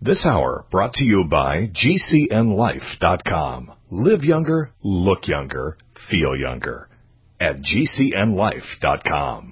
This hour brought to you by GCNLife.com. Live younger, look younger, feel younger at GCNLife.com.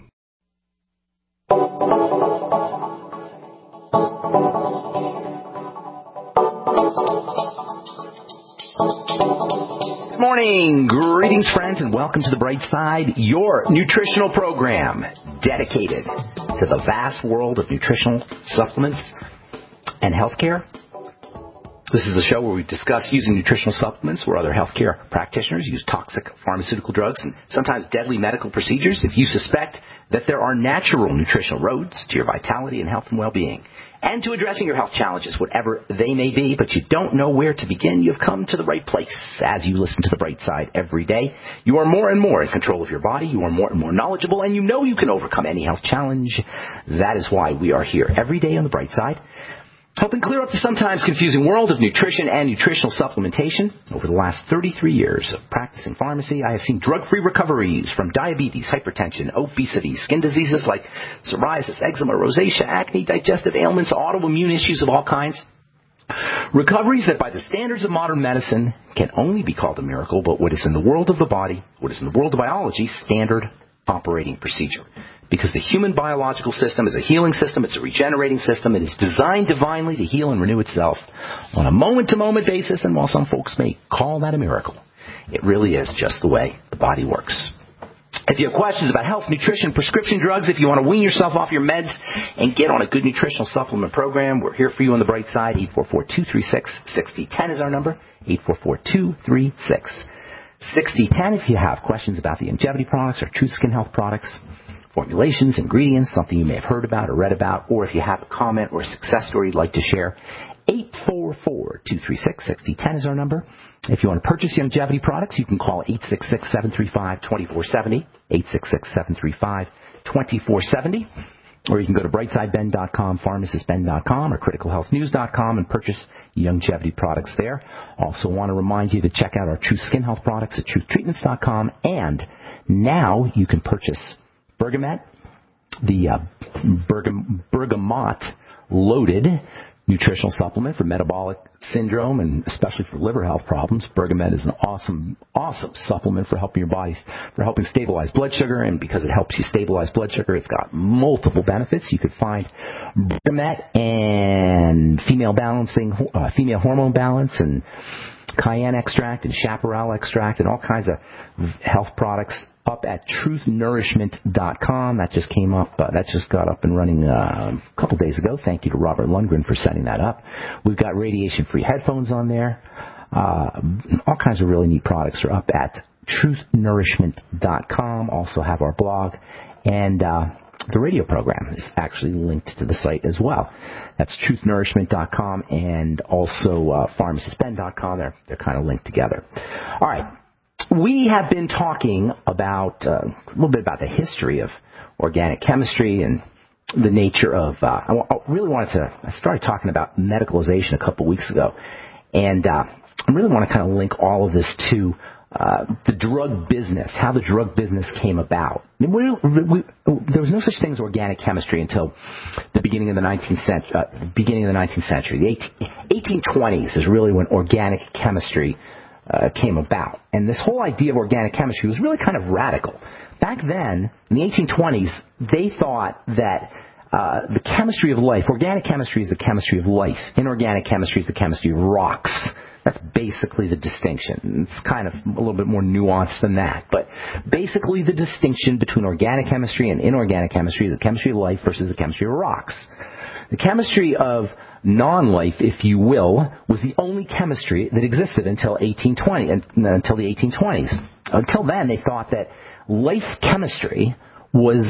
Good morning. Greetings, friends, and welcome to The Bright Side, your nutritional program dedicated to the vast world of nutritional supplements and healthcare. This is a show where we discuss using nutritional supplements where other healthcare practitioners use toxic pharmaceutical drugs and sometimes deadly medical procedures. If you suspect that there are natural nutritional roads to your vitality and health and well-being, and to addressing your health challenges, whatever they may be, but you don't know where to begin, you've come to the right place. As you listen to The Bright Side every day, you are more and more in control of your body, you are more and more knowledgeable, and you know you can overcome any health challenge. That is why we are here every day on The Bright Side, helping clear up the sometimes confusing world of nutrition and nutritional supplementation. Over the last 33 years of practicing pharmacy, I have seen drug-free recoveries from diabetes, hypertension, obesity, skin diseases like psoriasis, eczema, rosacea, acne, digestive ailments, autoimmune issues of all kinds. Recoveries that by the standards of modern medicine can only be called a miracle, but what is in the world of the body, what is in the world of biology, standard operating procedure. Because the human biological system is a healing system, it's a regenerating system, it is designed divinely to heal and renew itself on a moment-to-moment basis, and while some folks may call that a miracle, it really is just the way the body works. If you have questions about health, nutrition, prescription drugs, if you want to wean yourself off your meds and get on a good nutritional supplement program, we're here for you on The Bright Side. 844-236-6010 is our number, 844-236-6010. If you have questions about the Longevity products or Truth Skin Health products, formulations, ingredients, something you may have heard about or read about, or if you have a comment or a success story you'd like to share, 844-236-6010 is our number. If you want to purchase Longevity products, you can call 866-735-2470, 866-735-2470, or you can go to brightsideben.com, pharmacistben.com, or criticalhealthnews.com and purchase Longevity products there. Also want to remind you to check out our Truth Skin Health products at truthtreatments.com, and now you can purchase Bergamet, the bergamot loaded nutritional supplement for metabolic syndrome and especially for liver health problems. Bergamet is an awesome supplement for helping your body, for helping stabilize blood sugar, and because it helps you stabilize blood sugar, it's got multiple benefits. You could find Bergamet and female hormone balance and cayenne extract and chaparral extract and all kinds of health products up at truthnourishment.com. That just came up. That just got up and running a couple days ago. Thank you to Robert Lundgren for setting that up. We've got radiation-free headphones on there. All kinds of really neat products are up at truthnourishment.com. Also have our blog, and the radio program is actually linked to the site as well. That's truthnourishment.com and also pharmacistben.com. They're kind of linked together. All right. We have been talking about a little bit about the history of organic chemistry and the nature of. I started talking about medicalization a couple weeks ago, and I really want to kind of link all of this to the drug business, how the drug business came about. There was no such thing as organic chemistry until the beginning of the 19th century. The 1820s is really when organic chemistry came about. And this whole idea of organic chemistry was really kind of radical. Back then, in the 1820s, they thought that the chemistry of life, organic chemistry is the chemistry of life. Inorganic chemistry is the chemistry of rocks. That's basically the distinction. It's kind of a little bit more nuanced than that. But basically the distinction between organic chemistry and inorganic chemistry is the chemistry of life versus the chemistry of rocks. The chemistry of non-life, if you will, was the only chemistry that existed until the 1820s. Until then, they thought that life chemistry was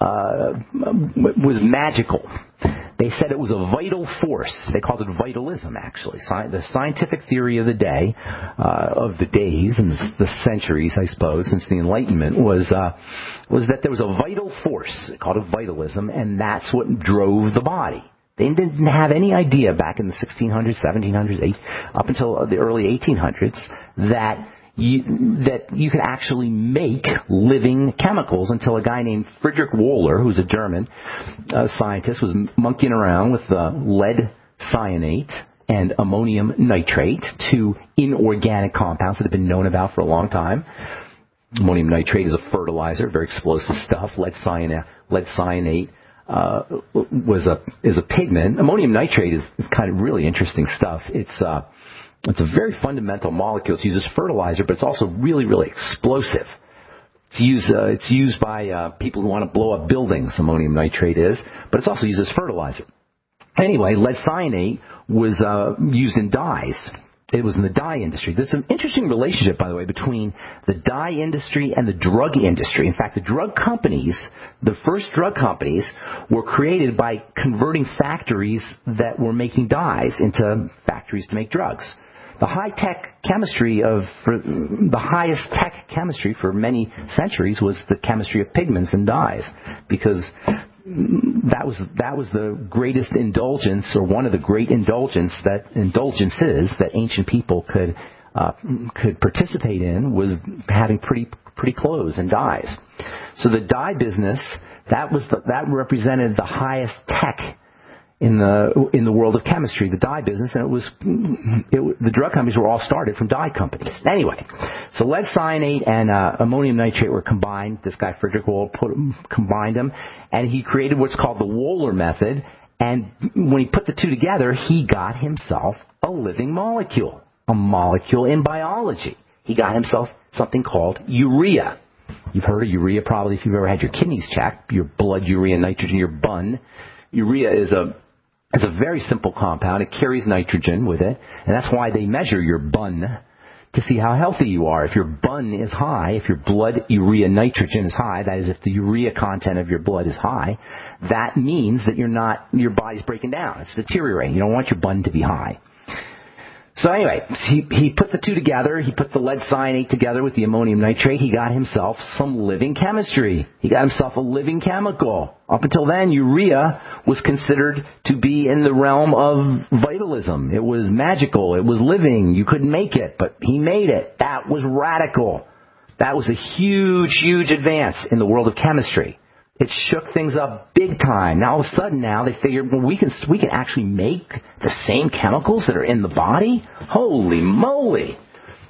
magical. They said it was a vital force. They called it vitalism, actually. The scientific theory of the day, of the days and the centuries, I suppose, since the Enlightenment was that there was a vital force. They called it vitalism, and that's what drove the body. They didn't have any idea back in the 1600s, 1700s, up until the early 1800s, that you can actually make living chemicals, until a guy named Friedrich Wöhler, who's a German scientist, was monkeying around with lead cyanate and ammonium nitrate, two inorganic compounds that have been known about for a long time. Ammonium nitrate is a fertilizer, very explosive stuff. Lead cyanate is a pigment. Ammonium nitrate is kind of really interesting stuff. It's a very fundamental molecule. It's used as fertilizer, but it's also really, really explosive. It's used by people who want to blow up buildings, ammonium nitrate is, but it's also used as fertilizer. Anyway, lead cyanate was used in dyes. It was in the dye industry. There's an interesting relationship, by the way, between the dye industry and the drug industry. In fact, the first drug companies were created by converting factories that were making dyes into factories to make drugs. The highest tech chemistry for many centuries was the chemistry of pigments and dyes, because that was the greatest indulgence, or one of the great indulgences that ancient people could participate in, was having pretty clothes and dyes. So the dye business, that represented the highest tech in the world of chemistry, the dye business, and the drug companies were all started from dye companies. Anyway, so lead cyanate and ammonium nitrate were combined. This guy Frederick Wohler combined them, and he created what's called the Wohler method. And when he put the two together, he got himself a living molecule, a molecule in biology. He got himself something called urea. You've heard of urea probably if you've ever had your kidneys checked, your blood urea, nitrogen, your bun. Urea is a very simple compound. It carries nitrogen with it, and that's why they measure your bun to see how healthy you are. If your bun is high, if your blood urea nitrogen is high, that is, if the urea content of your blood is high, that means that your body's breaking down. It's deteriorating. You don't want your bun to be high. So anyway, he put the two together. He put the lead cyanate together with the ammonium nitrate. He got himself some living chemistry. He got himself a living chemical. Up until then, urea was considered to be in the realm of vitalism. It was magical. It was living. You couldn't make it, but he made it. That was radical. That was a huge, huge advance in the world of chemistry. It shook things up big time. Now all of a sudden they figured, well, we can actually make the same chemicals that are in the body? Holy moly.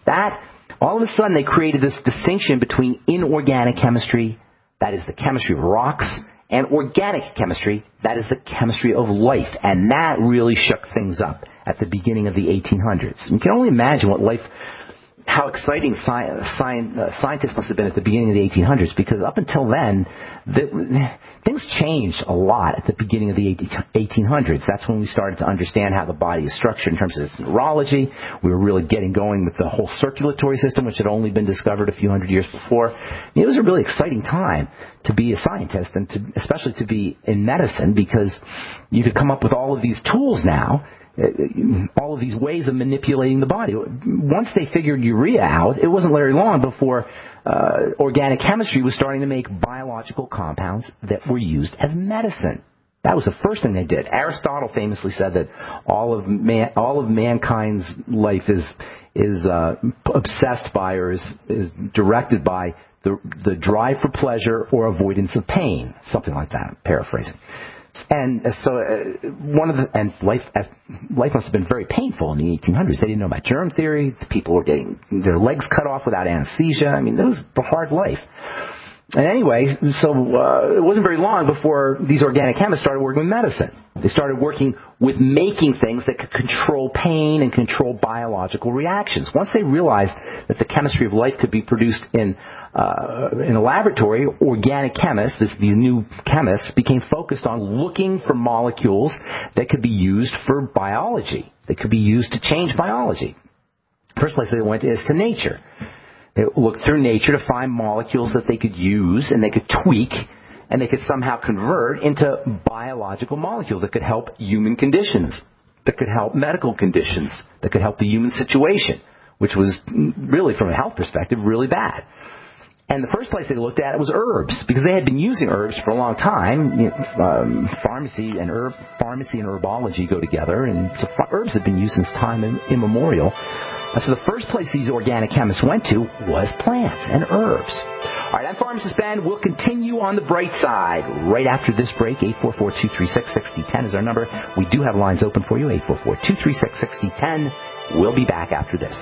All of a sudden they created this distinction between inorganic chemistry, that is the chemistry of rocks, and organic chemistry, that is the chemistry of life. And that really shook things up at the beginning of the 1800s. You can only imagine how exciting scientists must have been at the beginning of the 1800s, because up until then, things changed a lot at the beginning of the 1800s. That's when we started to understand how the body is structured in terms of its neurology. We were really getting going with the whole circulatory system, which had only been discovered a few hundred years before. It was a really exciting time to be a scientist, and especially to be in medicine, because you could come up with all of these tools now, all of these ways of manipulating the body. Once they figured urea out, it wasn't very long before organic chemistry was starting to make biological compounds that were used as medicine. That was the first thing they did. Aristotle famously said that all of mankind's life is obsessed by, or is directed by the drive for pleasure or avoidance of pain, something like that. I'm paraphrasing. And so life must have been very painful in the 1800s. They didn't know about germ theory. The people were getting their legs cut off without anesthesia. I mean, it was a hard life. And anyway, so it wasn't very long before these organic chemists started working with medicine. They started working with making things that could control pain and control biological reactions. Once they realized that the chemistry of life could be produced in a laboratory, organic chemists, these new chemists, became focused on looking for molecules that could be used for biology, that could be used to change biology. First place they went is to nature. They looked through nature to find molecules that they could use and they could tweak and they could somehow convert into biological molecules that could help human conditions, that could help medical conditions, that could help the human situation, which was really, from a health perspective, really bad. And the first place they looked at it was herbs, because they had been using herbs for a long time. Pharmacy and herbology go together, and so herbs have been used since time immemorial. So the first place these organic chemists went to was plants and herbs. All right, I'm Pharmacist Ben. We'll continue on the bright side right after this break. 844-236-6010 is our number. We do have lines open for you, 844-236-6010. We'll be back after this.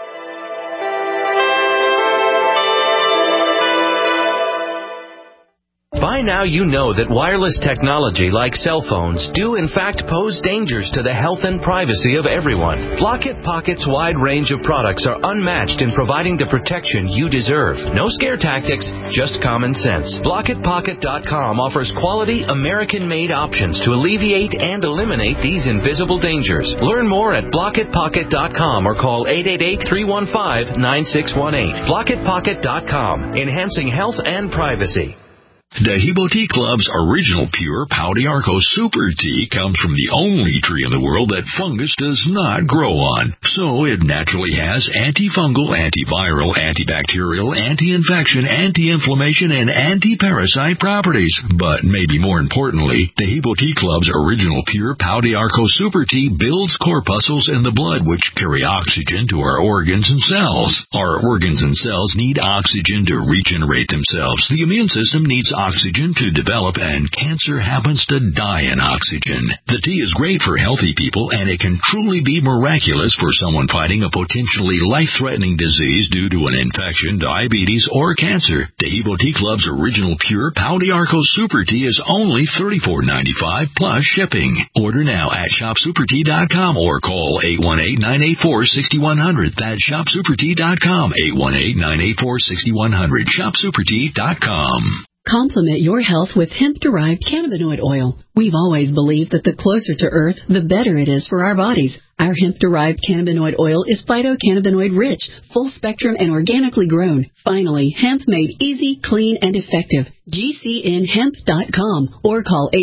By now you know that wireless technology like cell phones do in fact pose dangers to the health and privacy of everyone. Blockit Pocket's wide range of products are unmatched in providing the protection you deserve. No scare tactics, just common sense. BlockitPocket.com offers quality American-made options to alleviate and eliminate these invisible dangers. Learn more at BlockitPocket.com or call 888-315-9618. BlockitPocket.com, enhancing health and privacy. Dehibo Tea Club's original pure Pau d'Arco Super Tea comes from the only tree in the world that fungus does not grow on. So it naturally has antifungal, antiviral, antibacterial, anti-infection, anti-inflammation, and anti-parasite properties. But maybe more importantly, Dehibo Tea Club's original pure Pau d'Arco Super Tea builds corpuscles in the blood which carry oxygen to our organs and cells. Our organs and cells need oxygen to regenerate themselves. The immune system needs oxygen to develop, and cancer happens to die in oxygen. The tea is great for healthy people, and it can truly be miraculous for someone fighting a potentially life-threatening disease due to an infection, diabetes, or cancer. Dehibo Tea Club's original pure Pau d'Arco Super Tea is only $34.95 plus shipping. Order now at shopsupertea.com or call 818-984-6100. That's shopsupertea.com, 818-984-6100, shopsupertea.com. Complement your health with hemp-derived cannabinoid oil. We've always believed that the closer to Earth, the better it is for our bodies. Our hemp-derived cannabinoid oil is phytocannabinoid-rich, full-spectrum, and organically grown. Finally, hemp made easy, clean, and effective. GCNhemp.com or call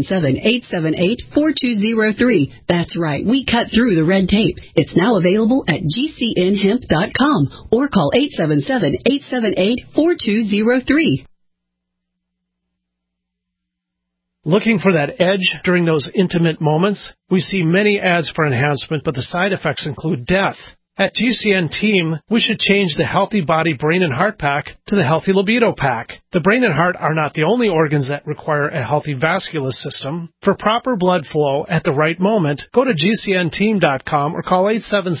877-878-4203. That's right, we cut through the red tape. It's now available at GCNhemp.com or call 877-878-4203. Looking for that edge during those intimate moments? We see many ads for enhancement, but the side effects include death. At GCN Team, we should change the Healthy Body, Brain, and Heart Pack to the Healthy Libido Pack. The brain and heart are not the only organs that require a healthy vascular system. For proper blood flow at the right moment, go to GCNteam.com or call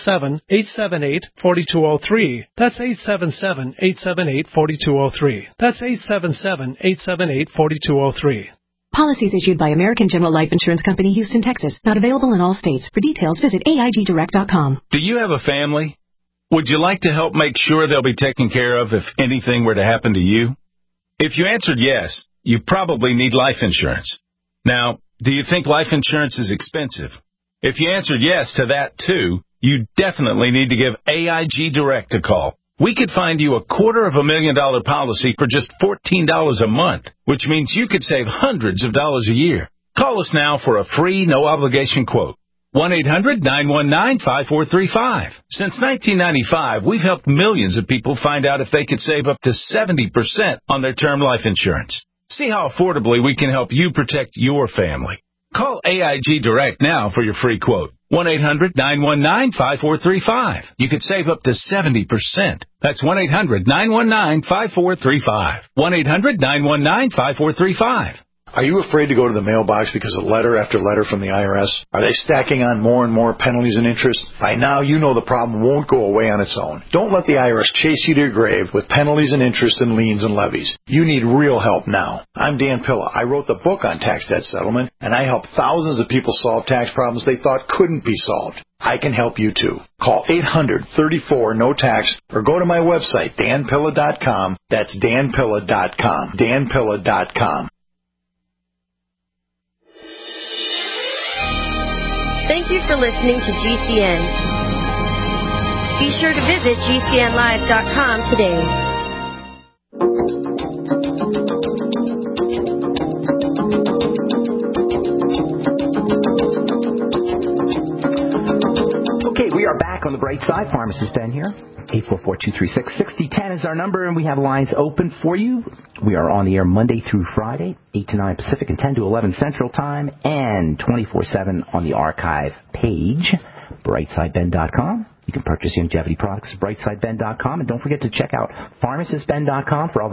877-878-4203. That's 877-878-4203. That's 877-878-4203. Policies issued by American General Life Insurance Company, Houston, Texas. Not available in all states. For details, visit AIGdirect.com. Do you have a family? Would you like to help make sure they'll be taken care of if anything were to happen to you? If you answered yes, you probably need life insurance. Now, do you think life insurance is expensive? If you answered yes to that too, you definitely need to give AIG Direct a call. We could find you a $250,000 policy for just $14 a month, which means you could save hundreds of dollars a year. Call us now for a free, no-obligation quote. 1-800-919-5435. Since 1995, we've helped millions of people find out if they could save up to 70% on their term life insurance. See how affordably we can help you protect your family. Call AIG Direct now for your free quote. 1-800-919-5435. You could save up to 70%. That's 1-800-919-5435. 1-800-919-5435. Are you afraid to go to the mailbox because of letter after letter from the IRS? Are they stacking on more and more penalties and interest? By now, you know the problem won't go away on its own. Don't let the IRS chase you to your grave with penalties and interest and liens and levies. You need real help now. I'm Dan Pilla. I wrote the book on tax debt settlement, and I help thousands of people solve tax problems they thought couldn't be solved. I can help you too. Call 800-34-NO-TAX or go to my website, danpilla.com. That's danpilla.com. danpilla.com. Thank you for listening to GCN. Be sure to visit GCNlive.com today. Okay, we are back on the bright side. Pharmacist Ben here. 844-236-6010 is our number, and we have lines open for you. We are on the air Monday through Friday, 8 to 9 Pacific and 10 to 11 Central Time, and 24/7 on the archive page, brightsideben.com. You You can purchase longevity products at brightsideben.com, and don't forget to check out pharmacistben.com for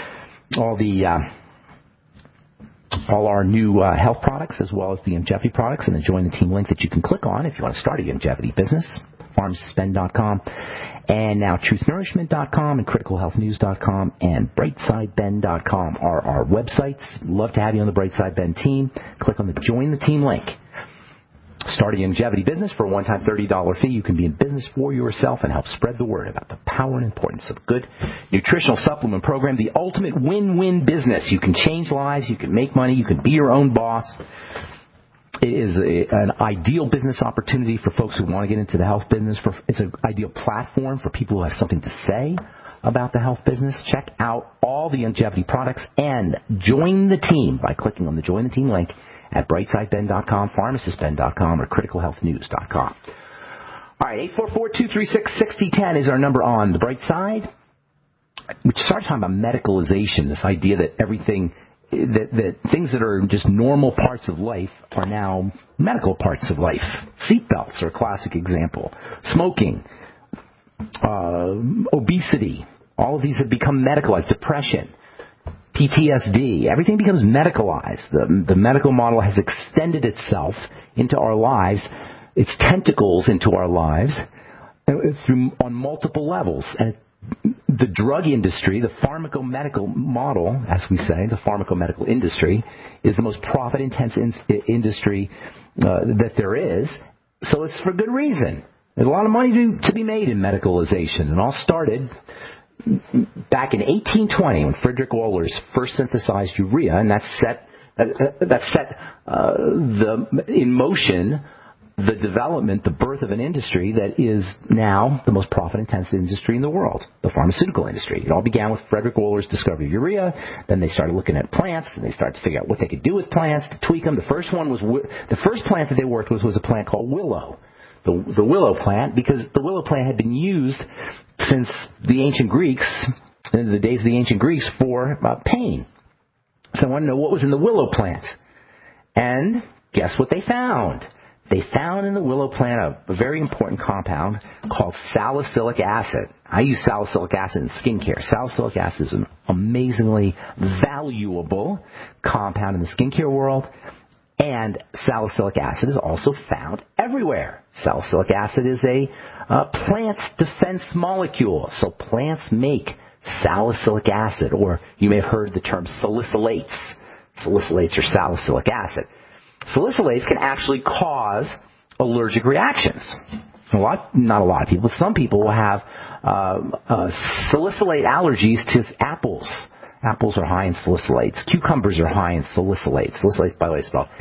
all our new health products as well as the longevity products, and the Join the Team link that you can click on if you want to start a longevity business, pharmacistben.com. And now truthnourishment.com and criticalhealthnews.com and brightsideben.com are our websites. Love to have you on the Brightside Ben team. Click on the Join the Team link. Start a longevity business for a one-time $30 fee. You can be in business for yourself and help spread the word about the power and importance of good nutritional supplement program, the ultimate win-win business. You can change lives. You can make money. You can be your own boss. It is an ideal business opportunity for folks who want to get into the health business. It's an ideal platform for people who have something to say about the health business. Check out all the longevity products and join the team by clicking on the Join the Team link at brightsideben.com, pharmacistben.com, or criticalhealthnews.com. All right, 844-236-6010 is our number on the Bright Side. We started talking about medicalization, this idea that everything, that things that are just normal parts of life are now medical parts of life. Seatbelts are a classic example. Smoking, obesity, all of these have become medicalized. Depression, PTSD, everything becomes medicalized. The medical model has extended itself into our lives, its tentacles into our lives on multiple levels. And the drug industry, the pharmacomedical model, as we say, the pharmacomedical industry, is the most profit-intense industry that there is. So it's for good reason. There's a lot of money to be made in medicalization. And all started back in 1820 when Frederick Wohlers first synthesized urea, and that set in motion the development, the birth of an industry that is now the most profit-intensive industry in the world, the pharmaceutical industry. It all began with Frederick Wohlers' discovery of urea. Then they started looking at plants, and they started to figure out what they could do with plants to tweak them. The first plant that they worked with was a plant called willow, the willow plant, because the willow plant had been used since the ancient Greeks, in the days of the ancient Greeks, for pain. So I want to know what was in the willow plant. And guess what they found? They found in the willow plant a very important compound called salicylic acid. I use salicylic acid in skincare. Salicylic acid is an amazingly valuable compound in the skincare world. And salicylic acid is also found everywhere. Salicylic acid is a plant's defense molecule. So plants make salicylic acid, or you may have heard the term salicylates. Salicylates are salicylic acid. Salicylates can actually cause allergic reactions. Not a lot of people. Some people will have salicylate allergies to apples. Apples are high in salicylates. Cucumbers are high in salicylates. Salicylates, by the way, is spelled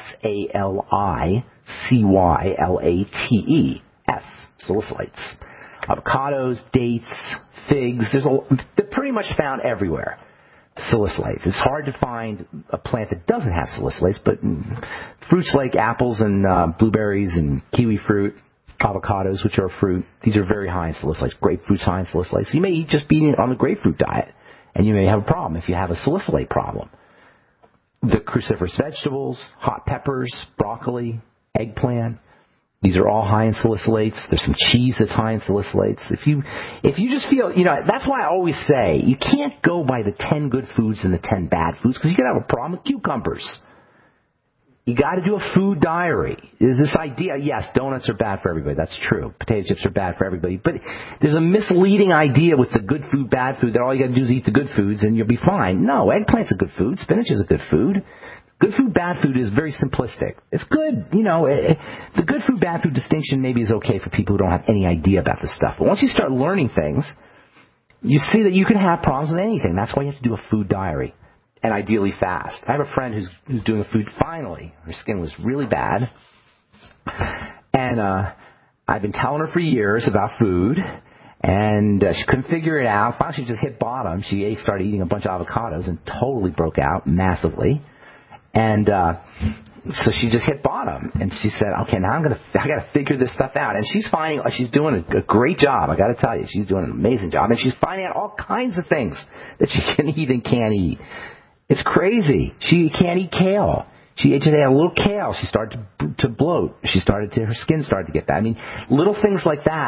S-A-L-I-C-Y-L-A-T-E-S. Salicylates. Avocados, dates, figs. They're pretty much found everywhere. Salicylates. It's hard to find a plant that doesn't have salicylates, but fruits like apples and blueberries and kiwi fruit, avocados, which are a fruit, these are very high in salicylates. Grapefruit's high in salicylates. You may just be on the grapefruit diet, and you may have a problem if you have a salicylate problem. The cruciferous vegetables, hot peppers, broccoli, eggplant, these are all high in salicylates. There's some cheese that's high in salicylates. If you just feel, that's why I always say you can't go by the 10 good foods and the 10 bad foods, because you could have a problem with cucumbers. You got to do a food diary. There's this idea, yes, donuts are bad for everybody. That's true. Potato chips are bad for everybody. But there's a misleading idea with the good food, bad food, that all you got to do is eat the good foods and you'll be fine. No, eggplant's a good food. Spinach is a good food. Good food, bad food is very simplistic. It's good, the good food, bad food distinction maybe is okay for people who don't have any idea about this stuff. But once you start learning things, you see that you can have problems with anything. That's why you have to do a food diary, and ideally fast. I have a friend who's doing a food, finally. Her skin was really bad, and I've been telling her for years about food, and she couldn't figure it out. Finally, she just hit bottom. She started eating a bunch of avocados and totally broke out massively. And so she just hit bottom, and she said, "Okay, now I got to figure this stuff out." And she's doing a great job. I got to tell you, she's doing an amazing job, and she's finding out all kinds of things that she can eat and can't eat. It's crazy. She can't eat kale. She just ate a little kale. She started to bloat. Her skin started to get bad. I mean, little things like that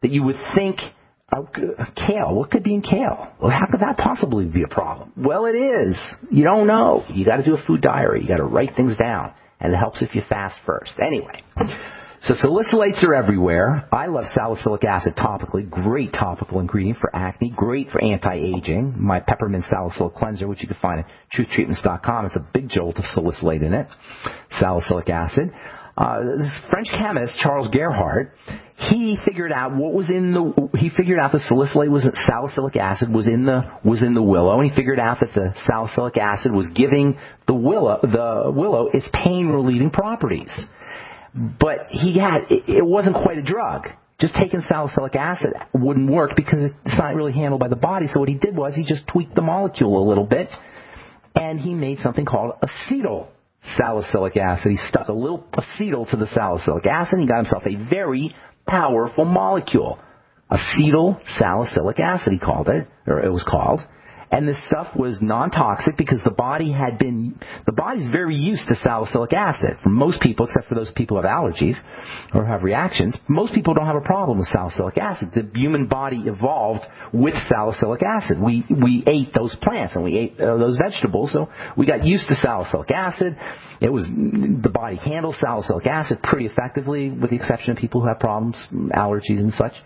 that you would think, kale, what could be in kale? Well, how could that possibly be a problem? Well, it is. You don't know. You got to do a food diary. You got to write things down, and it helps if you fast first. Anyway, so salicylates are everywhere. I love salicylic acid topically. Great topical ingredient for acne. Great for anti-aging. My peppermint salicylic cleanser, which you can find at truthtreatments.com, has a big jolt of salicylate in it. Salicylic acid. This French chemist, Charles Gerhardt, he figured out the salicylic acid was in the willow, and he figured out that the salicylic acid was giving the willow its pain relieving properties. But it wasn't quite a drug. Just taking salicylic acid wouldn't work because it's not really handled by the body. So what he did was he just tweaked the molecule a little bit, and he made something called acetyl salicylic acid. He stuck a little acetyl to the salicylic acid, and he got himself a very powerful molecule. Acetyl salicylic acid, he called it, or it was called. And this stuff was non-toxic because the body's very used to salicylic acid. For most people, except for those people who have allergies or have reactions, most people don't have a problem with salicylic acid. The human body evolved with salicylic acid. We ate those plants and we ate those vegetables, so we got used to salicylic acid. The body handles salicylic acid pretty effectively, with the exception of people who have problems, allergies and such.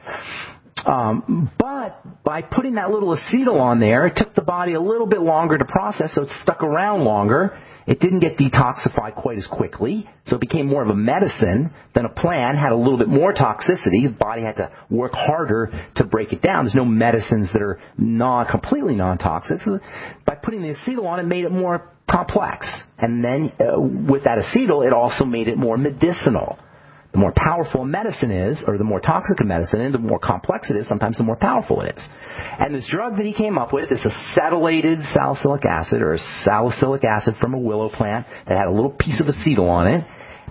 But by putting that little acetyl on there, it took the body a little bit longer to process, so it stuck around longer. It didn't get detoxified quite as quickly, so it became more of a medicine than a plant, had a little bit more toxicity. The body had to work harder to break it down. There's no medicines that are completely non-toxic. So by putting the acetyl on, it made it more complex. And then with that acetyl, it also made it more medicinal. The more powerful a medicine is, or the more toxic a medicine is, the more complex it is, sometimes the more powerful it is. And this drug that he came up with, this acetylated salicylic acid, or salicylic acid from a willow plant that had a little piece of acetyl on it,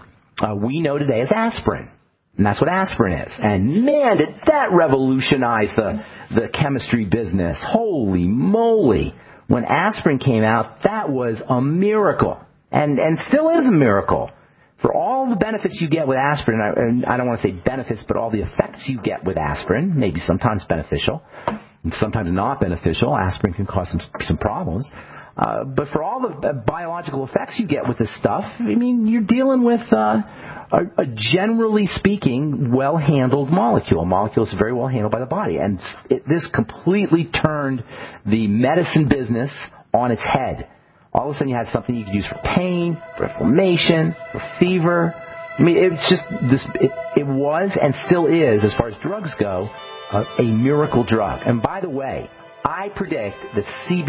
we know today as aspirin. And that's what aspirin is. And man, did that revolutionize the chemistry business. Holy moly. When aspirin came out, that was a miracle. And still is a miracle. For all the benefits you get with aspirin, and I don't want to say benefits, but all the effects you get with aspirin, maybe sometimes beneficial, and sometimes not beneficial. Aspirin can cause some problems. But for all the biological effects you get with this stuff, I mean, you're dealing with a generally speaking, well-handled molecule. A molecule is very well handled by the body. And this completely turned the medicine business on its head. All of a sudden you had something you could use for pain, for inflammation, for fever. I mean, it was and still is, as far as drugs go, a miracle drug. And by the way, I predict that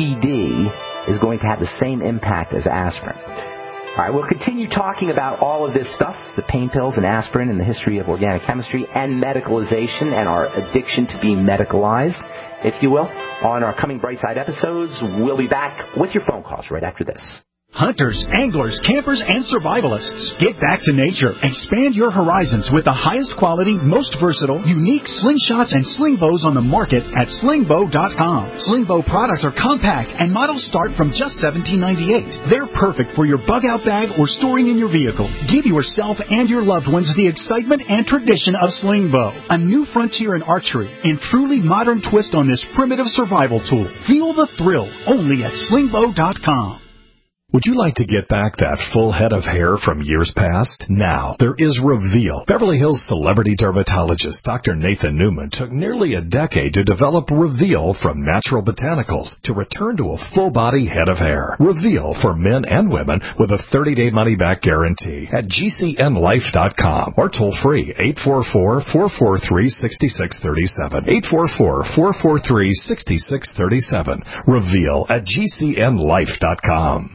CBD is going to have the same impact as aspirin. All right, we'll continue talking about all of this stuff, the pain pills and aspirin and the history of organic chemistry and medicalization and our addiction to being medicalized, if you will, on our coming Brightside episodes. We'll be back with your phone calls right after this. Hunters, anglers, campers, and survivalists. Get back to nature. Expand your horizons with the highest quality, most versatile, unique slingshots and sling bows on the market at slingbow.com. Slingbow products are compact and models start from just $17.98. They're perfect for your bug-out bag or storing in your vehicle. Give yourself and your loved ones the excitement and tradition of Slingbow, a new frontier in archery and truly modern twist on this primitive survival tool. Feel the thrill only at slingbow.com. Would you like to get back that full head of hair from years past? Now, there is Reveal. Beverly Hills celebrity dermatologist Dr. Nathan Newman took nearly a decade to develop Reveal from natural botanicals to return to a full-body head of hair. Reveal for men and women with a 30-day money-back guarantee at GCNlife.com or toll free 844-443-6637. 844-443-6637. Reveal at GCNlife.com.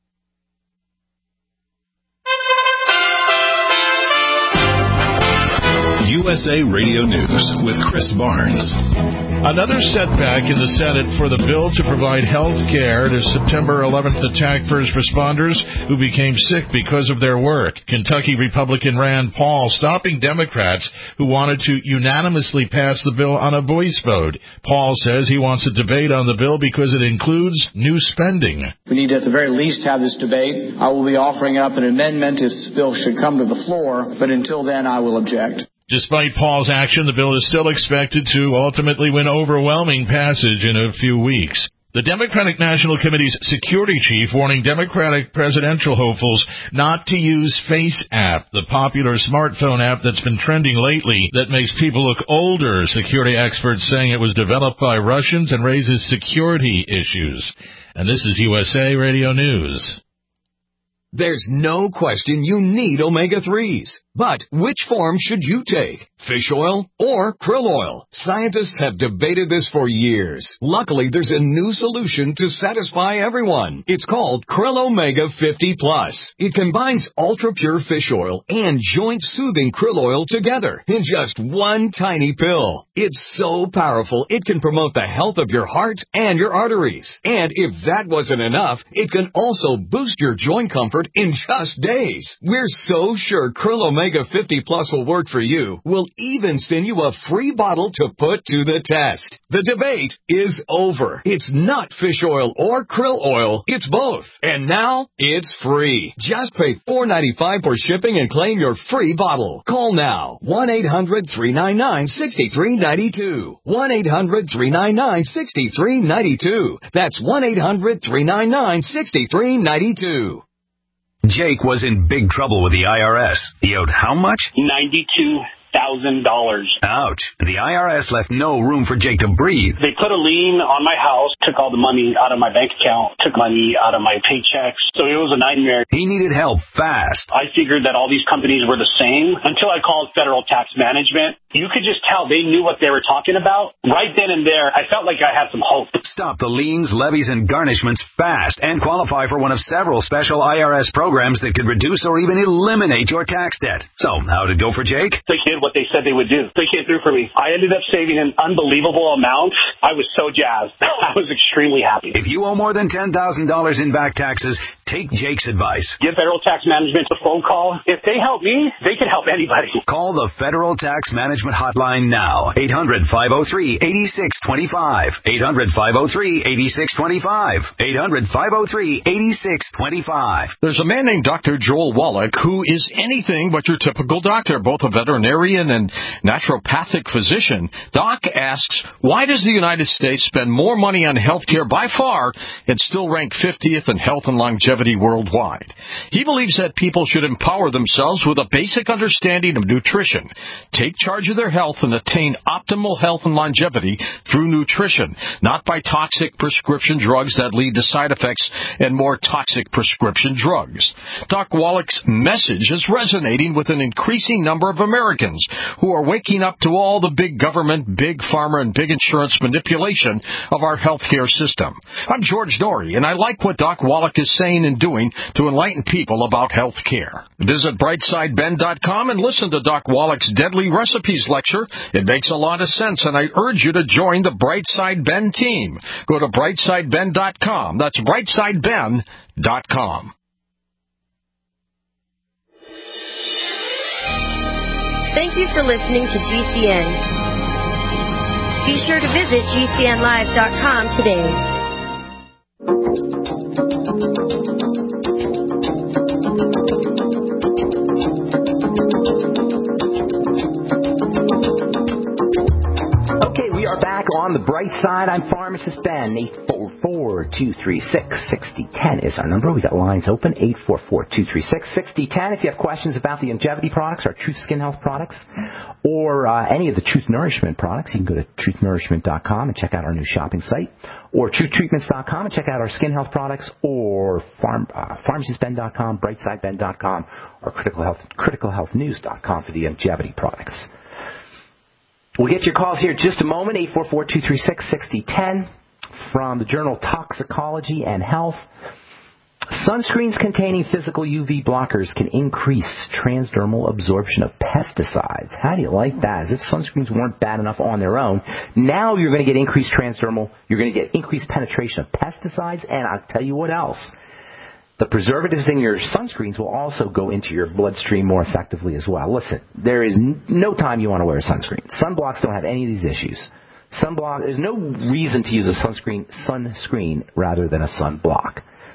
USA Radio News with Chris Barnes. Another setback in the Senate for the bill to provide health care to September 11th attack first responders who became sick because of their work. Kentucky Republican Rand Paul stopping Democrats who wanted to unanimously pass the bill on a voice vote. Paul says he wants a debate on the bill because it includes new spending. We need to at the very least have this debate. I will be offering up an amendment if this bill should come to the floor, but until then I will object. Despite Paul's action, the bill is still expected to ultimately win overwhelming passage in a few weeks. The Democratic National Committee's security chief warning Democratic presidential hopefuls not to use Face App, the popular smartphone app that's been trending lately that makes people look older, security experts saying it was developed by Russians and raises security issues. And this is USA Radio News. There's no question you need omega-3s. But which form should you take? Fish oil or krill oil? Scientists have debated this for years. Luckily, there's a new solution to satisfy everyone. It's called Krill Omega 50 Plus. It combines ultra-pure fish oil and joint-soothing krill oil together in just one tiny pill. It's so powerful, it can promote the health of your heart and your arteries. And if that wasn't enough, it can also boost your joint comfort in just days. We're so sure Krill Omega 50 Plus will work for you. We'll even send you a free bottle to put to the test. The debate is over. It's not fish oil or krill oil. It's both. And now it's free. Just pay $4.95 for shipping and claim your free bottle. Call now. 1-800-399-6392. 1-800-399-6392. That's 1-800-399-6392. Jake was in big trouble with the IRS. He owed how much? $92,000. Ouch. The IRS left no room for Jake to breathe. They put a lien on my house, took all the money out of my bank account, took money out of my paychecks. So it was a nightmare. He needed help fast. I figured that all these companies were the same until I called Federal Tax Management. You could just tell they knew what they were talking about. Right then and there, I felt like I had some hope. Stop the liens, levies, and garnishments fast and qualify for one of several special IRS programs that could reduce or even eliminate your tax debt. So, how did it go for Jake? They did what they said they would do. They came through for me. I ended up saving an unbelievable amount. I was so jazzed. I was extremely happy. If you owe more than $10,000 in back taxes, take Jake's advice. Give Federal Tax Management a phone call. If they help me, they can help anybody. Call the Federal Tax Management hotline now. 800-503-8625. 800-503-8625. 800-503-8625. There's a man named Dr. Joel Wallach who is anything but your typical doctor, both a veterinarian and naturopathic physician. Doc asks, why does the United States spend more money on health care by far and still rank 50th in health and longevity worldwide? He believes that people should empower themselves with a basic understanding of nutrition, take charge of their health, and attain optimal health and longevity through nutrition, not by toxic prescription drugs that lead to side effects and more toxic prescription drugs. Doc Wallach's message is resonating with an increasing number of Americans who are waking up to all the big government, big pharma, and big insurance manipulation of our healthcare system. I'm George Norrie, and I like what Doc Wallach is saying and doing to enlighten people about health care. Visit brightsideben.com and listen to Doc Wallach's Deadly Recipes lecture. It makes a lot of sense, and I urge you to join the Brightside Ben team. Go to brightsideben.com. That's brightsideben.com. Thank you for listening to GCN. Be sure to visit GCNlive.com today. Okay, we are back on the bright side. I'm Pharmacist Ben. 844-236-6010 is our number. We got lines open. 844-236-6010. If you have questions about the longevity products, our Truth Skin Health products, or any of the Truth Nourishment products, you can go to truthnourishment.com and check out our new shopping site, or truthtreatments.com and check out our skin health products, or pharmacistben.com, brightsideben.com, or criticalhealthnews.com for the longevity products. We'll get your calls here in just a moment. 844-236-6010 from the journal Toxicology and Health. Sunscreens containing physical UV blockers can increase transdermal absorption of pesticides. How do you like that? As if sunscreens weren't bad enough on their own. Now you're going to get increased transdermal. You're going to get increased penetration of pesticides. And I'll tell you what else. The preservatives in your sunscreens will also go into your bloodstream more effectively as well. Listen, there is no time you want to wear a sunscreen. Sunblocks don't have any of these issues. There's no reason to use a sunscreen rather than a sunblock.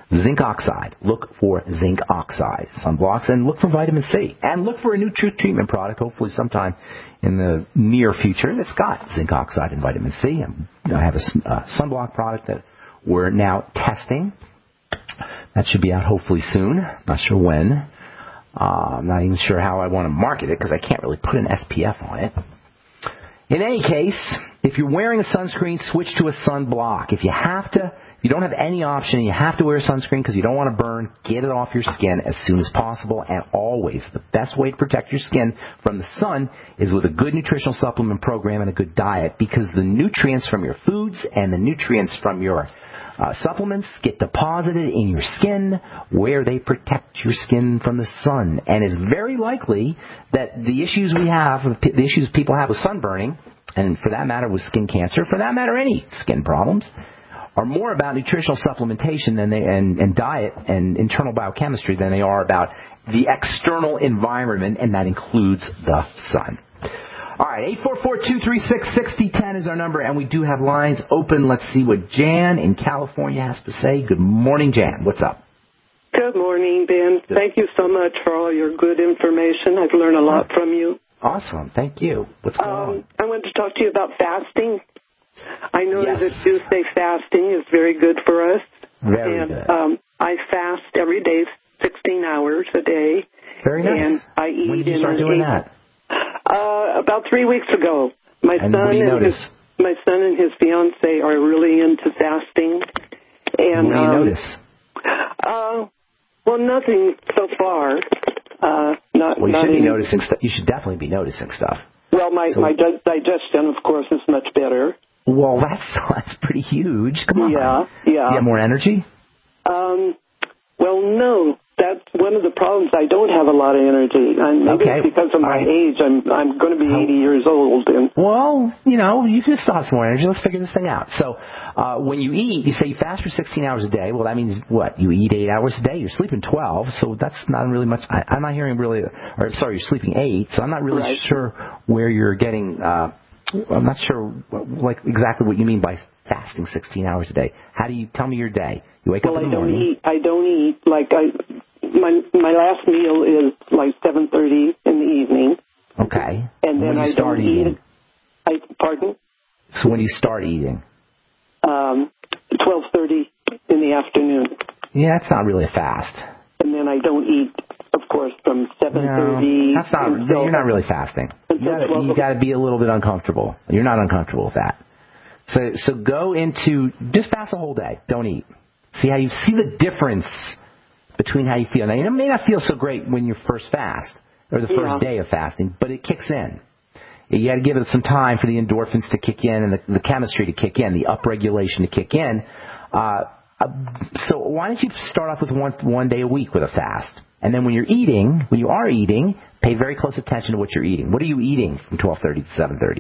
Zinc oxide. Look for zinc oxide sunblocks, and look for vitamin C. And look for a new Truth treatment product, hopefully sometime in the near future, that's got zinc oxide and vitamin C. I have a sunblock product that we're now testing. That should be out hopefully soon. Not sure when. I'm not even sure how I want to market it because I can't really put an SPF on it. In any case, if you're wearing a sunscreen, switch to a sunblock. If you don't have any option and you have to wear sunscreen because you don't want to burn, get it off your skin as soon as possible. And always, the best way to protect your skin from the sun is with a good nutritional supplement program and a good diet, because the nutrients from your foods and the nutrients from your supplements get deposited in your skin where they protect your skin from the sun. And it's very likely that the issues people have with sunburning, and for that matter with skin cancer, for that matter any skin problems, are more about nutritional supplementation and diet and internal biochemistry than they are about the external environment, and that includes the sun. All right, 844-236-6010 is our number, and we do have lines open. Let's see what Jan in California has to say. Good morning, Jan. What's up? Good morning, Ben. Thank you so much for all your good information. I've learned a lot from you. Awesome. Thank you. What's going on? I wanted to talk to you about fasting. I know that you say fasting is very good for us. Very good. I fast every day, 16 hours a day. Very nice. And I eat. When did you start doing that? About 3 weeks ago. My son and his fiance are really into fasting. And what do you notice? Well, nothing so far. You should definitely be noticing stuff. Well, my digestion, of course, is much better. Well, that's pretty huge. Come on. Yeah. Do you have more energy? Well, no. That's one of the problems. I don't have a lot of energy. Maybe it's because of my age. I'm going to be 80 years old. Well, you can still have some more energy. Let's figure this thing out. So when you eat, you say you fast for 16 hours a day. Well, that means what? You eat 8 hours a day. You're sleeping 12, so that's not really much. I'm not hearing really. Or sorry, you're sleeping 8, so I'm not really sure where you're getting. I'm not sure exactly what you mean by fasting 16 hours a day. How do you tell me your day? You wake up in the morning. I don't eat. My last meal is like 7:30 in the evening. Okay. And then I start don't eating. Pardon? So when do you start eating? 12:30 in the afternoon. Yeah, that's not really a fast. And then I don't eat, of course, from 7:30. That's not. You're not really fasting. You got to be a little bit uncomfortable. You're not uncomfortable with that. So go into just fast a whole day. Don't eat. See how you see the difference between how you feel. Now, it may not feel so great when you first fast or the first day of fasting, but it kicks in. You got to give it some time for the endorphins to kick in and the chemistry to kick in, the upregulation to kick in. So why don't you start off with one day a week with a fast? And then when you are eating, pay very close attention to what you're eating. What are you eating from 12:30 to 7:30?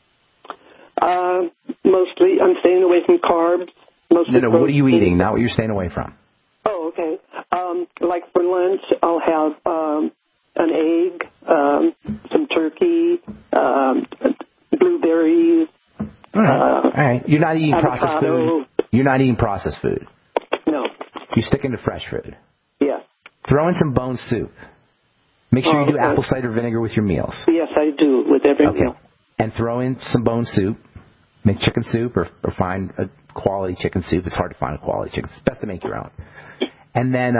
Mostly, I'm staying away from carbs. No, what are you eating? Not what you're staying away from. Oh, okay. Like for lunch, I'll have an egg, some turkey, blueberries. All right. You're not eating processed food. You're not eating processed food. No. You're sticking to fresh food. Yes. Throw in some bone soup. Make sure you do apple cider vinegar with your meals. Yes, I do with every meal. And throw in some bone soup. Make chicken soup or find a quality chicken soup. It's hard to find a quality chicken. It's best to make your own. And then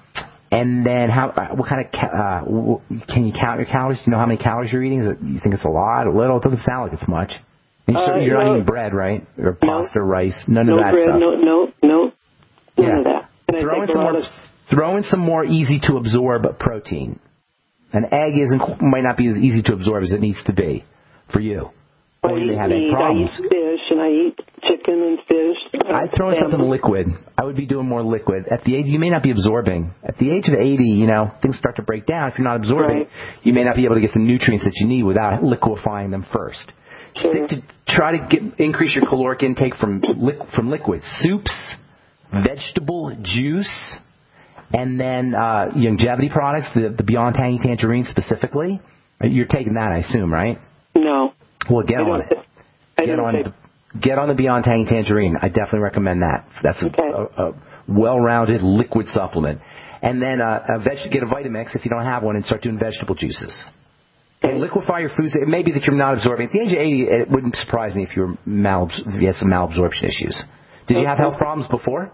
what kind of can you count your calories? Do you know how many calories you're eating? You think it's a lot, a little? It doesn't sound like it's much. You're not eating bread, right? Or pasta, rice, none of that bread, stuff. No, none of that. And throw in some more easy to absorb protein. An egg might not be as easy to absorb as it needs to be for you. Or you may have egg problems. I eat fish and I eat chicken and fish. I'd throw in something liquid. I would be doing more liquid. At the age, you may not be absorbing. At the age of 80, things start to break down. If you're not absorbing, you may not be able to get the nutrients that you need without liquefying them first. Try to increase your caloric intake from liquids, soups, vegetable juice, and then longevity products, the Beyond Tangy Tangerine specifically. You're taking that, I assume, right? No. Well, get on it. Get on the Beyond Tangy Tangerine. I definitely recommend that. That's a well-rounded liquid supplement. And then get a Vitamix if you don't have one, and start doing vegetable juices. And liquefy your foods. It may be that you're not absorbing. At the age of 80, it wouldn't surprise me if you had some malabsorption issues. Did you have health problems before?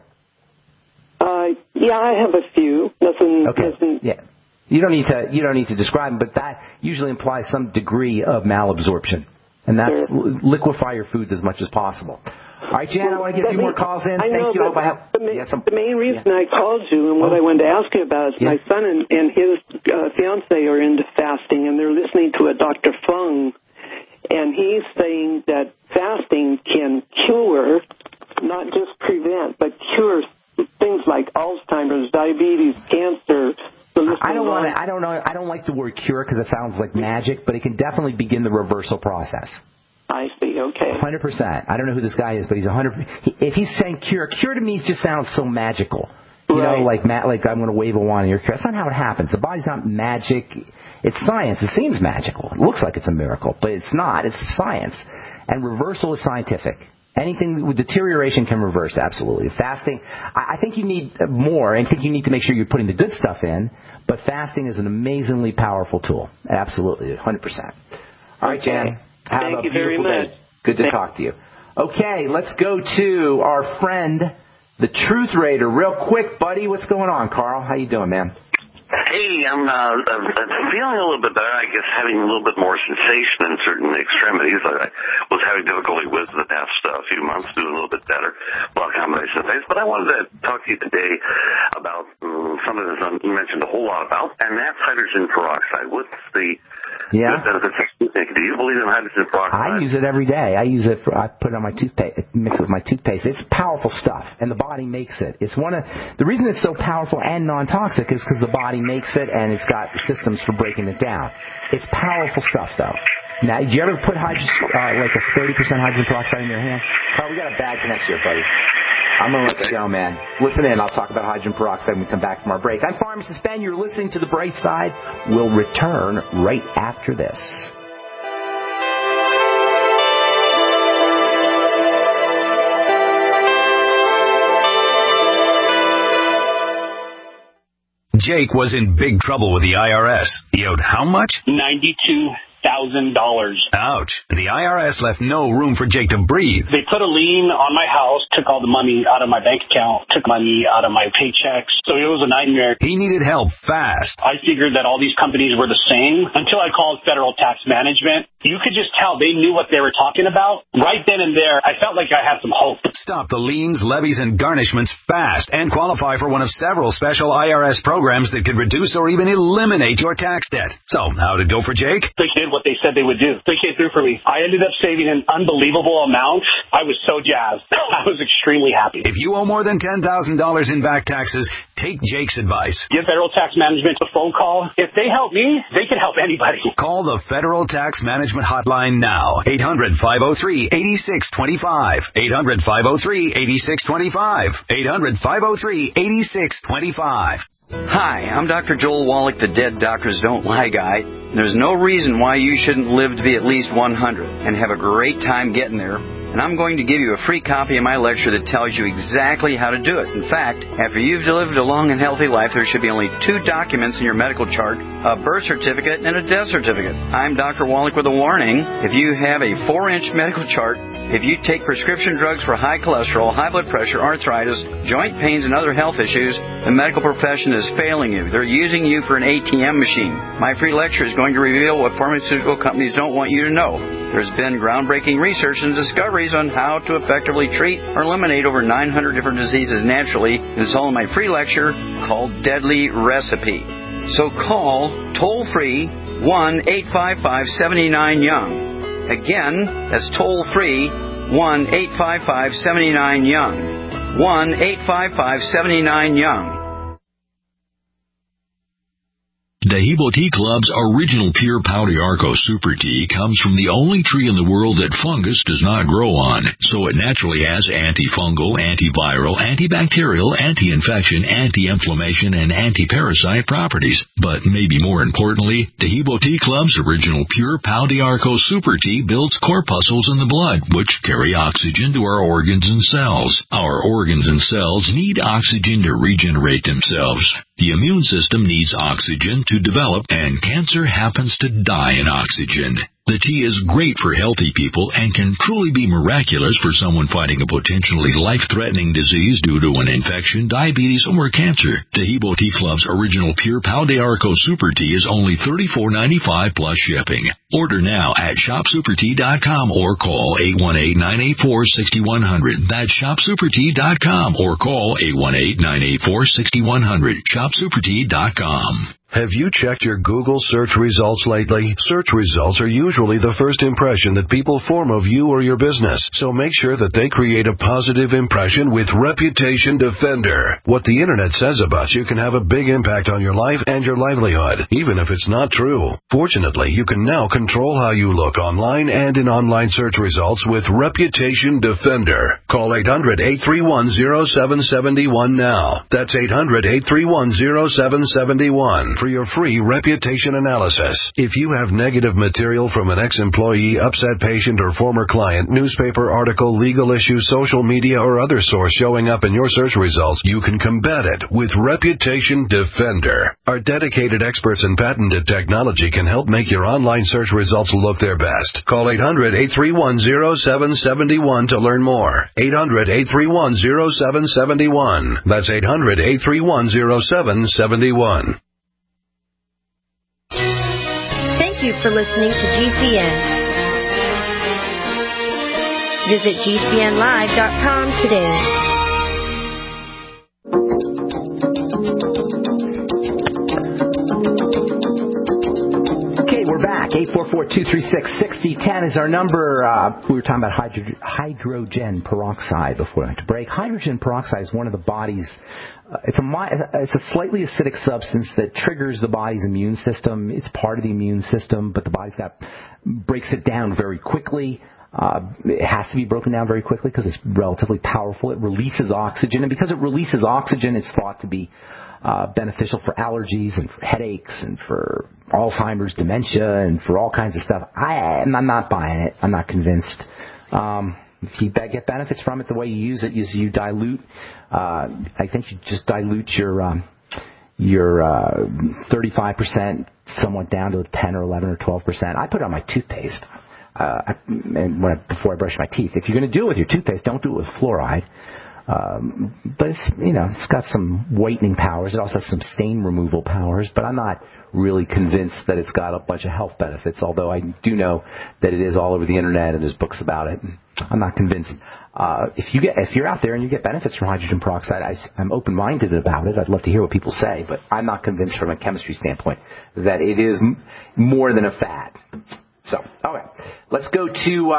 Yeah, I have a few. Nothing. Yeah. You don't need to describe them, but that usually implies some degree of malabsorption. And that's liquefy your foods as much as possible. All right, Jan, I want to get a few more calls in. Thank you. The main reason I called you and what I wanted to ask you about is my son and his fiance are into fasting, and they're listening to a Dr. Fung, and he's saying that fasting can cure, not just prevent, but cure things like Alzheimer's, diabetes, cancer. I don't like the word cure because it sounds like magic, but it can definitely begin the reversal process. I see. Okay. 100%. I don't know who this guy is, but he's 100%. If he's saying cure to me just sounds so magical. You know, like I'm going to wave a wand and you're cured. That's not how it happens. The body's not magic. It's science. It seems magical. It looks like it's a miracle, but it's not. It's science. And reversal is scientific. Anything with deterioration can reverse, absolutely. Fasting, I think you need more. I think you need to make sure you're putting the good stuff in, but fasting is an amazingly powerful tool. Absolutely, 100%. All right, Jan. Thank you very much. Good to talk to you. Okay, let's go to our friend, the Truth Raider. Real quick, buddy, what's going on, Carl? How you doing, man? Hey, I'm feeling a little bit better. I guess having a little bit more sensation in certain extremities. I was having difficulty with the past few months, doing a little bit better. Blood combination of things. But I wanted to talk to you today about something that you mentioned a whole lot about, and that's hydrogen peroxide. What's the benefits of you think? Do you believe in hydrogen peroxide? I use it every day. I put it on my toothpaste, mix it with my toothpaste. It's powerful stuff, and the body makes it. It's the reason it's so powerful and non-toxic is because the body makes it, and it's got systems for breaking it down. It's powerful stuff, though. Now, did you ever put like a 30% hydrogen peroxide in your hand? Carl, we got a bad connection here, buddy. I'm going to let you go, man. Listen in. I'll talk about hydrogen peroxide when we come back from our break. I'm Pharmacist Ben. You're listening to The Bright Side. We'll return right after this. Jake was in big trouble with the IRS. He owed how much? $92,000. Ouch. The IRS left no room for Jake to breathe. They put a lien on my house, took all the money out of my bank account, took money out of my paychecks. So it was a nightmare. He needed help fast. I figured that all these companies were the same until I called Federal Tax Management. You could just tell they knew what they were talking about. Right then and there, I felt like I had some hope. Stop the liens, levies, and garnishments fast and qualify for one of several special IRS programs that could reduce or even eliminate your tax debt. So, how did it go for Jake? They did what they said they would do. They came through for me. I ended up saving an unbelievable amount. I was so jazzed. I was extremely happy. If you owe more than $10,000 in back taxes, take Jake's advice. Give Federal Tax Management a phone call. If they help me, they can help anybody. Call the Federal Tax Management Hotline now. 800-503-8625. 800-503-8625. 800-503-8625. Hi, I'm Dr. Joel Wallach, the Dead Doctors Don't Lie guy. There's no reason why you shouldn't live to be at least 100 and have a great time getting there. And I'm going to give you a free copy of my lecture that tells you exactly how to do it. In fact, after you've lived a long and healthy life, there should be only 2 documents in your medical chart, a birth certificate and a death certificate. I'm Dr. Wallach with a warning. If you have a 4-inch medical chart, if you take prescription drugs for high cholesterol, high blood pressure, arthritis, joint pains, and other health issues, the medical profession is failing you. They're using you for an ATM machine. My free lecture is going to reveal what pharmaceutical companies don't want you to know. There's been groundbreaking research and discoveries on how to effectively treat or eliminate over 900 different diseases naturally. It's all in my free lecture called Deadly Recipe. So call toll-free 1-855-79-YOUNG. Again, that's toll-free 1-855-79-YOUNG. 1-855-79-YOUNG. Dehibo Tea Club's original pure Pau d'Arco Super Tea comes from the only tree in the world that fungus does not grow on, so it naturally has antifungal, antiviral, antibacterial, anti-infection, anti-inflammation, and anti-parasite properties. But maybe more importantly, Dehibo Tea Club's original pure Pau d'Arco Super Tea builds corpuscles in the blood, which carry oxygen to our organs and cells. Our organs and cells need oxygen to regenerate themselves. The immune system needs oxygen to develop, and cancer happens to die in oxygen. The tea is great for healthy people and can truly be miraculous for someone fighting a potentially life-threatening disease due to an infection, diabetes, or cancer. Dehibo Tea Club's original pure Pau d'Arco Super Tea is only $34.95 plus shipping. Order now at shopsupertea.com or call 818-984-6100. That's shopsupertea.com or call 818-984-6100. shopsupertea.com. Have you checked your Google search results lately? Search results are usually the first impression that people form of you or your business, so make sure that they create a positive impression with Reputation Defender. What the internet says about you can have a big impact on your life and your livelihood, even if it's not true. Fortunately, you can now control how you look online and in online search results with Reputation Defender. Call 800-831-0771 now. That's 800-831-0771. For your free reputation analysis. If you have negative material from an ex-employee, upset patient, or former client, newspaper article, legal issue, social media, or other source showing up in your search results, you can combat it with Reputation Defender. Our dedicated experts in patented technology can help make your online search results look their best. Call 800-831-0771 to learn more. 800-831-0771. That's 800-831-0771. Thank you for listening to GCN. Visit GCNlive.com today. Okay, we're back. 844-236-6010 is our number. We were talking about hydrogen peroxide before we went to break. Hydrogen peroxide is one of the body's it's a slightly acidic substance that triggers the body's immune system. It's part of the immune system, but the body's breaks it down very quickly. It has to be broken down very quickly because it's relatively powerful. It releases oxygen, and because it releases oxygen, it's thought to be beneficial for allergies and for headaches and for Alzheimer's, dementia, and for all kinds of stuff. I'm not buying it. I'm not convinced. If you get benefits from it, the way you use it is you dilute. I think you just dilute your 35% somewhat down to 10 or 11 or 12%. I put it on my toothpaste before I brush my teeth. If you're going to do it with your toothpaste, don't do it with fluoride. But it's got some whitening powers. It also has some stain removal powers. But I'm not really convinced that it's got a bunch of health benefits. Although I do know that it is all over the internet and there's books about it. I'm not convinced. If you're out there and you get benefits from hydrogen peroxide, I'm open-minded about it. I'd love to hear what people say, but I'm not convinced from a chemistry standpoint that it is more than a fad. So, okay, let's go to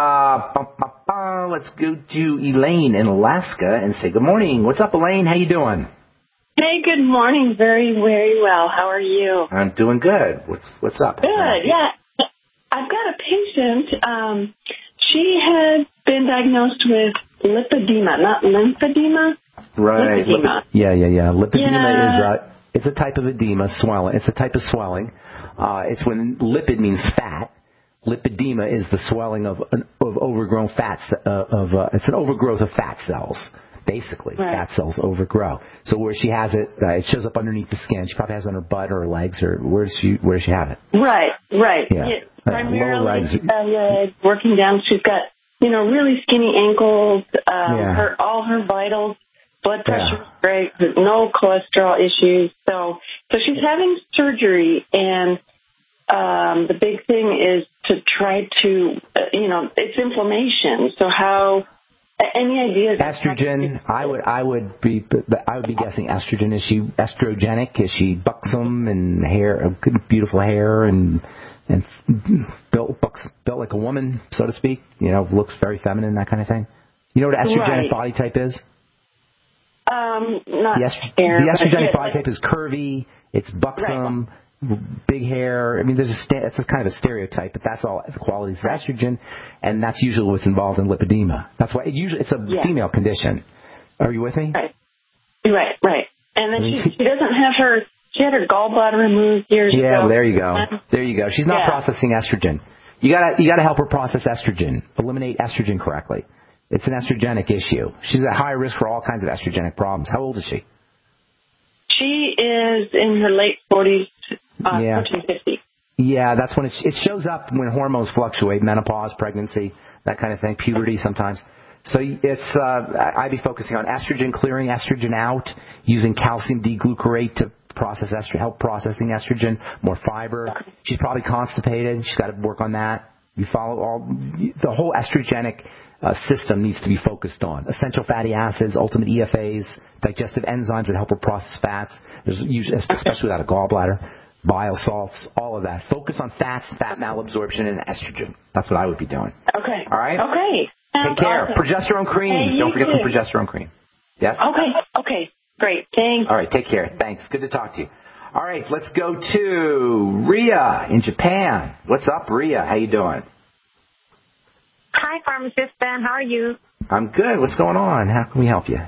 Elaine in Alaska and say good morning. What's up, Elaine? How you doing? Hey, good morning. Very, very well. How are you? I'm doing good. What's up? Good. Yeah, I've got a patient. She had been diagnosed with lipedema, not lymphedema. Right. Lipedema. Yeah. Lipedema is it's a type of edema, swelling. It's a type of swelling. It's when lipid means fat. Lipedema is the swelling of overgrown fats. It's an overgrowth of fat cells. Basically, right. Fat cells overgrow. So where she has it, it shows up underneath the skin. She probably has it on her butt or her legs, or where does she have it? Right. Yeah. Primarily, legs, working down. She's got really skinny ankles. All her vitals, blood pressure is great. No cholesterol issues. So she's having surgery, and the big thing is to try to it's inflammation. So how? Any ideas? Estrogen. I would be guessing estrogen. Is she estrogenic? Is she buxom and hair, beautiful hair, and built like a woman, so to speak? Looks very feminine, that kind of thing. You know what estrogenic body type is? Not the estrogenic body type is curvy. It's buxom. big hair. I mean, it's a kind of a stereotype, but that's all the qualities of estrogen, and that's usually what's involved in lipedema. That's why it's a female condition. Are you with me? Right. And then she doesn't have she had her gallbladder removed years ago. Yeah, well, there you go. She's not processing estrogen. You gotta help her process estrogen, eliminate estrogen correctly. It's an estrogenic issue. She's at high risk for all kinds of estrogenic problems. How old is she? She is in her late 40s, pushing 50. Yeah, that's when it shows up when hormones fluctuate, menopause, pregnancy, that kind of thing, puberty sometimes. So it's I'd be focusing on estrogen, clearing estrogen out, using calcium D-glucarate to help processing estrogen, more fiber. She's probably constipated. She's got to work on that. You follow the whole estrogenic system needs to be focused on. Essential fatty acids, ultimate EFAs, digestive enzymes that help her process fats, especially without a gallbladder, bile salts, all of that. Focus on fats, fat malabsorption, and estrogen. That's what I would be doing. Okay. All right? Okay. Take care. Awesome. Progesterone cream. Hey, Don't forget some progesterone cream. Yes? Okay. Great. Thanks. All right. Take care. Thanks. Good to talk to you. All right. Let's go to Ria in Japan. What's up, Ria? How you doing? Hi, Pharmacist Ben. How are you? I'm good. What's going on? How can we help you?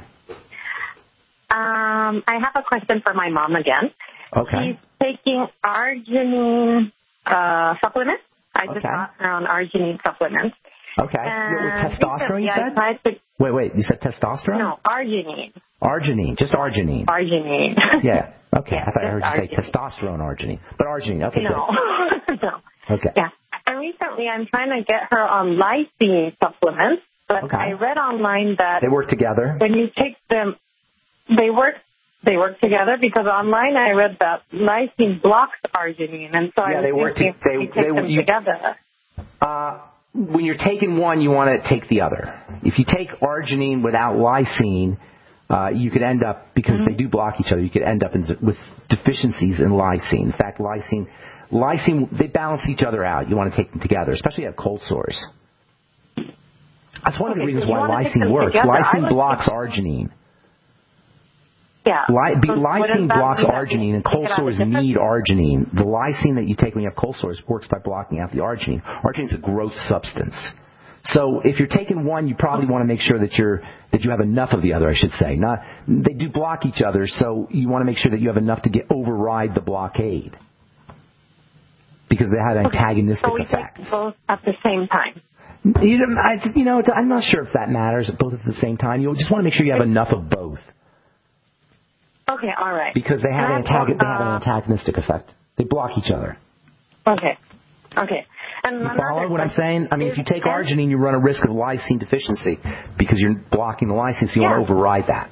I have a question for my mom again. Okay. She's taking arginine supplements. I just got her on arginine supplements. Okay. With testosterone, you said? Wait. You said testosterone? No, arginine. Arginine. Just arginine. Arginine. Yeah. Okay. I thought I heard you say testosterone arginine. But arginine. Okay, no. No. Okay. Yeah. And recently I'm trying to get her on lysine supplements, but I read online that they work together. When you take them, they work together, because online I read that lysine blocks arginine, and so they work together. When you're taking one, you want to take the other. If you take arginine without lysine, you could end up, because they do block each other, you could end up with deficiencies in lysine. In fact, lysine, they balance each other out. You want to take them together, especially if you have cold sores. That's one of the reasons why lysine works. Lysine blocks arginine. Yeah. Lysine blocks arginine, and cold sores need arginine. The lysine that you take when you have cold sores works by blocking out the arginine. Arginine is a growth substance. So if you're taking one, you probably want to make sure that you have enough of the other, I should say. They do block each other, so you want to make sure that you have enough to override the blockade, because they have antagonistic effects. Take both at the same time. I'm not sure if that matters, both at the same time. You just want to make sure you have enough of both. Okay, all right. Because they have an antagonistic effect. They block each other. Okay. And you follow what I'm saying? I mean, if you take arginine, you run a risk of lysine deficiency because you're blocking the lysine, so you want to override that.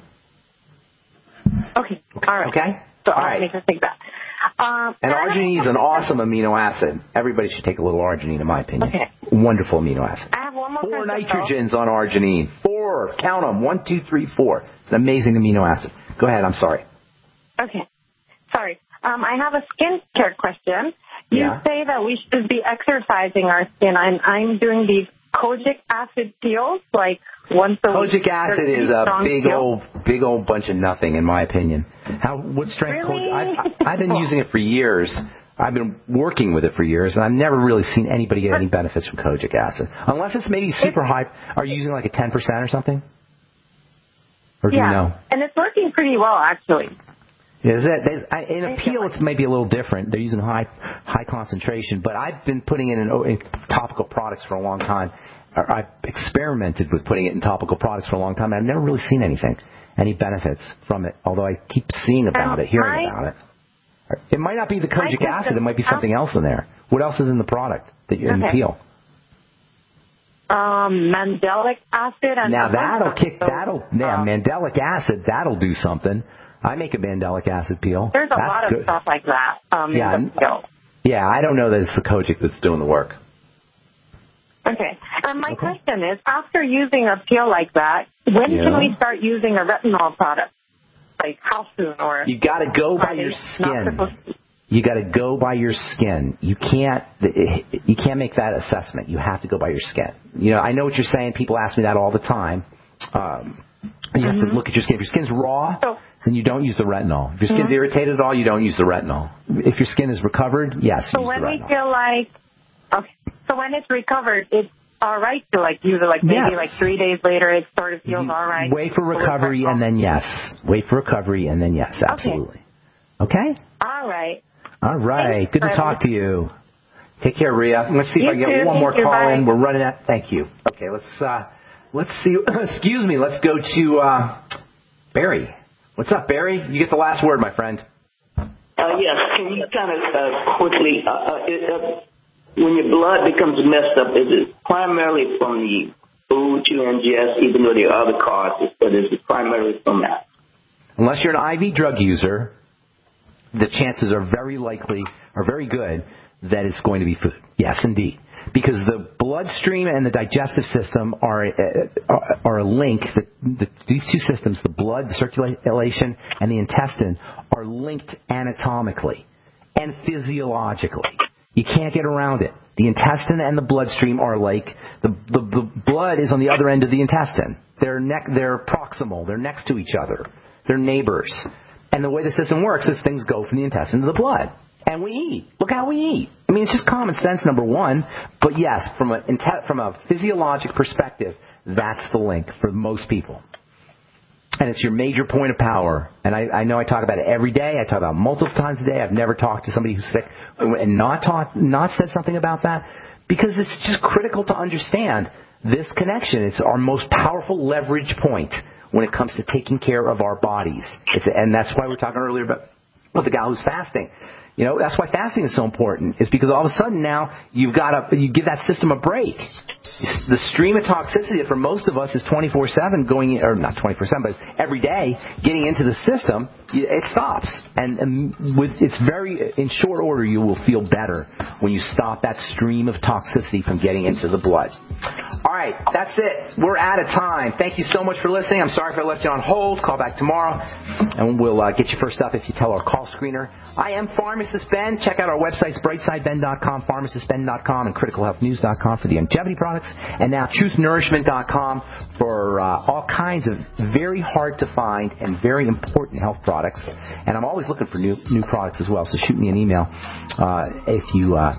Okay. All right. Okay? So I'll make her take that. And arginine is an awesome amino acid. Everybody should take a little arginine, in my opinion. Okay. Wonderful amino acid. I have one more 4 nitrogens on arginine. 4. Count them. 1, 2, 3, 4. It's an amazing amino acid. Go ahead. I'm sorry. Okay. Sorry. I have a skincare question. You say that we should be exercising our skin. I'm doing these kojic acid peels, like once a week. Kojic acid is a big old bunch of nothing, in my opinion. What strength? Really? I've been using it for years. I've been working with it for years, and I've never really seen anybody get any benefits from kojic acid, unless it's maybe super high. Are you using like a 10% or something? Or do you know? And it's working pretty well, actually. Is it? In a peel, it's maybe a little different. They're using high concentration, but I've been putting it in topical products for a long time. I've experimented with putting it in topical products for a long time, and I've never really seen any benefits from it, although I keep seeing about it, hearing about it. It might not be the kojic acid. It might be something else in there. What else is in the product that you're in the peel? Mandelic acid. And mandelic acid, that'll do something. I make a mandelic acid peel. There's a lot of stuff like that in the peel. Yeah, I don't know that it's the kojic that's doing the work. Okay. My question is, after using a peel like that, when can we start using a retinol product? Like how soon? Or you got to go by your skin. You got to go by your skin. You can't make that assessment. You have to go by your skin. I know what you're saying. People ask me that all the time. You have to look at your skin. If your skin's raw, Then you don't use the retinol. If your skin's irritated at all, you don't use the retinol. If your skin is recovered, yes, so use the retinol. So when we feel like, so when it's recovered, it's all right to use it maybe 3 days later, it sort of feels all right. Wait for recovery and then yes. Wait for recovery and then yes, absolutely. Okay? All right. All right. Good to talk to you. Take care, Rhea. Let's see if I can get one more call in. We're running out. Thank you. Okay, let's see. Excuse me. Let's go to Barry. What's up, Barry? You get the last word, my friend. Yes. Can you kind of quickly, when your blood becomes messed up, is it primarily from the food you ingest, even though there are other causes, but is it primarily from that? Unless you're an IV drug user, the chances are very good that it's going to be food. Yes, indeed. Because the bloodstream and the digestive system are a link. These two systems, the blood, the circulation, and the intestine, are linked anatomically and physiologically. You can't get around it. The intestine and the bloodstream are like the blood is on the other end of the intestine. They're proximal. They're next to each other. They're neighbors. And the way the system works is things go from the intestine to the blood. And we eat. Look how we eat. I mean, it's just common sense, number one. But yes, from a physiologic perspective, that's the link for most people. And it's your major point of power. And I know I talk about it every day. I talk about it multiple times a day. I've never talked to somebody who's sick and not said something about that, because it's just critical to understand this connection. It's our most powerful leverage point when it comes to taking care of our bodies. And that's why we were talking earlier about the guy who's fasting. You know, that's why fasting is so important. It's because all of a sudden now you give that system a break. The stream of toxicity for most of us is 24/7 going, or not 24/7, but every day getting into the system. It stops, and it's very in short order. You will feel better when you stop that stream of toxicity from getting into the blood. All right, that's it. We're out of time. Thank you so much for listening. I'm sorry if I left you on hold. Call back tomorrow, and we'll get you first up if you tell our call screener. I am Pharmacist Ben. Check out our websites, brightsideben.com, pharmacistben.com, and criticalhealthnews.com for the longevity products, and now truthnourishment.com for all kinds of very hard to find and very important health products. And I'm always looking for new products as well, so shoot me an email if you at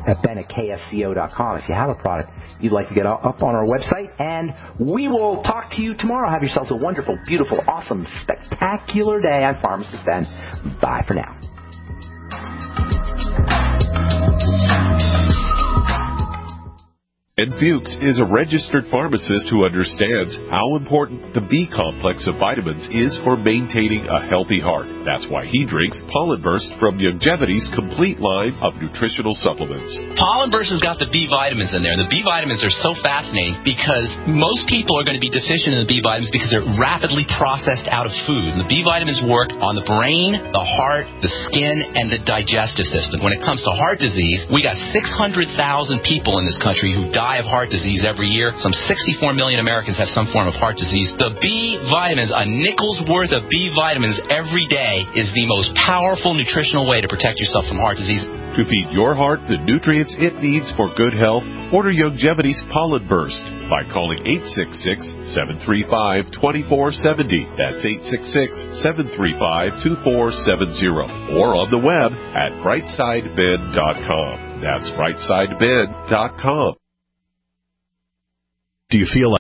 ben@ksco.com if you have a product you'd like to get up on our website. And we will talk to you tomorrow. Have yourselves a wonderful, beautiful, awesome, spectacular day. I'm Pharmacist Ben. Bye for now. Ed Fuchs is a registered pharmacist who understands how important the B complex of vitamins is for maintaining a healthy heart. That's why he drinks Pollen Burst from Longevity's complete line of nutritional supplements. Pollen Burst has got the B vitamins in there. The B vitamins are so fascinating because most people are going to be deficient in the B vitamins because they're rapidly processed out of food. And the B vitamins work on the brain, the heart, the skin, and the digestive system. When it comes to heart disease, we got 600,000 people in this country who die of heart disease every year. Some 64 million Americans have some form of heart disease. The B vitamins, a nickel's worth of B vitamins every day, is the most powerful nutritional way to protect yourself from heart disease. To feed your heart the nutrients it needs for good health, order Longevity's Pollen Burst by calling 866-735-2470. That's 866-735-2470. Or on the web at brightsideben.com. That's brightsideben.com. Do you feel like